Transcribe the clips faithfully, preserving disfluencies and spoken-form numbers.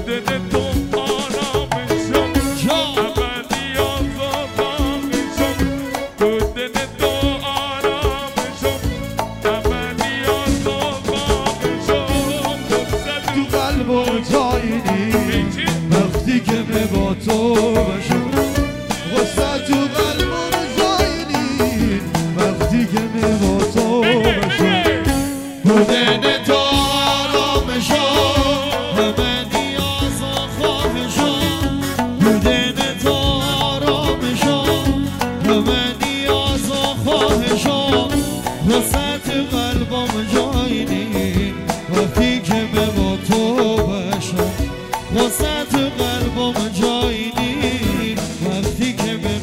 بودن تو آرامشم ابدی آزادانشم بودن تو آرامشم ابدی آزادانشم تو قلب و جایی نیست وقتی که من با تو باشم غصه تو قلب و جایی نیست وقتی که من با تو باشم بودن تو وسط قلبم جایی نیست وقتی که من با تو باشم وسط قلبم جایی نیست وقتی که من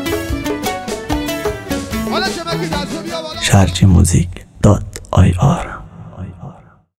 شرجی موزیک دات آی آر